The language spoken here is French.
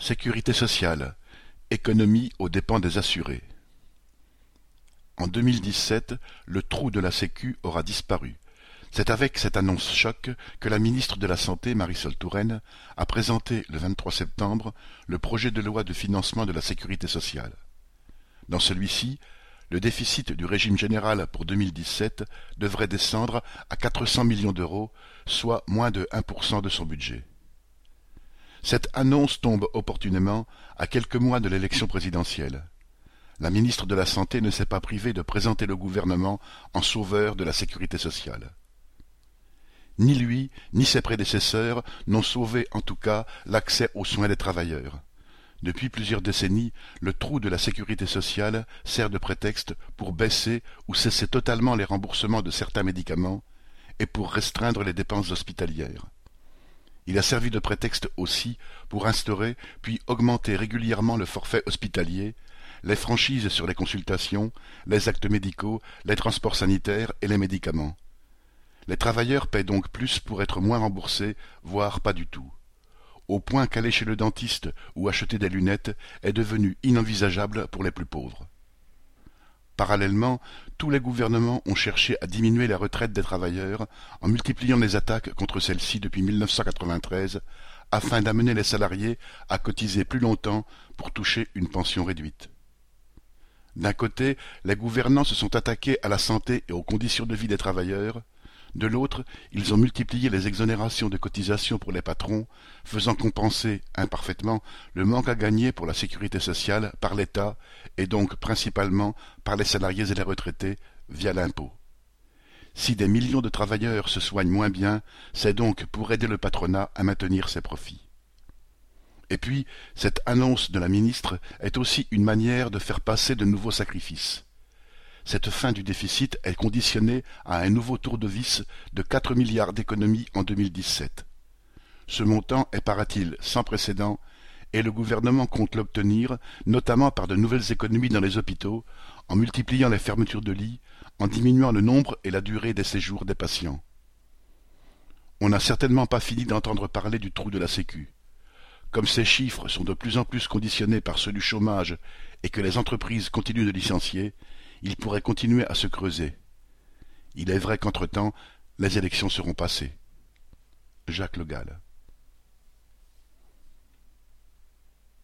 Sécurité sociale, économie aux dépens des assurés. En 2017, le trou de la Sécu aura disparu. C'est avec cette annonce choc que la ministre de la Santé, Marisol Touraine, a présenté le 23 septembre le projet de loi de financement de la sécurité sociale. Dans celui-ci, le déficit du régime général pour 2017 devrait descendre à 400 millions d'euros, soit moins de 1% de son budget. Cette annonce tombe opportunément à quelques mois de l'élection présidentielle. La ministre de la Santé ne s'est pas privée de présenter le gouvernement en sauveur de la sécurité sociale. Ni lui, ni ses prédécesseurs n'ont sauvé en tout cas l'accès aux soins des travailleurs. Depuis plusieurs décennies, le trou de la sécurité sociale sert de prétexte pour baisser ou cesser totalement les remboursements de certains médicaments et pour restreindre les dépenses hospitalières. Il a servi de prétexte aussi pour instaurer puis augmenter régulièrement le forfait hospitalier, les franchises sur les consultations, les actes médicaux, les transports sanitaires et les médicaments. Les travailleurs paient donc plus pour être moins remboursés, voire pas du tout. Au point qu'aller chez le dentiste ou acheter des lunettes est devenu inenvisageable pour les plus pauvres. Parallèlement, tous les gouvernements ont cherché à diminuer les retraites des travailleurs en multipliant les attaques contre celles-ci depuis 1993 afin d'amener les salariés à cotiser plus longtemps pour toucher une pension réduite. D'un côté, les gouvernants se sont attaqués à la santé et aux conditions de vie des travailleurs. De l'autre, ils ont multiplié les exonérations de cotisations pour les patrons, faisant compenser, imparfaitement, le manque à gagner pour la sécurité sociale par l'État, et donc principalement par les salariés et les retraités, via l'impôt. Si des millions de travailleurs se soignent moins bien, c'est donc pour aider le patronat à maintenir ses profits. Et puis, cette annonce de la ministre est aussi une manière de faire passer de nouveaux sacrifices. Cette fin du déficit est conditionnée à un nouveau tour de vis de 4 milliards d'économies en 2017. Ce montant est, paraît-il, sans précédent, et le gouvernement compte l'obtenir, notamment par de nouvelles économies dans les hôpitaux, en multipliant les fermetures de lits, en diminuant le nombre et la durée des séjours des patients. On n'a certainement pas fini d'entendre parler du trou de la Sécu. Comme ces chiffres sont de plus en plus conditionnés par ceux du chômage et que les entreprises continuent de licencier, il pourrait continuer à se creuser. Il est vrai qu'entre-temps, les élections seront passées. Jacques Le Gall.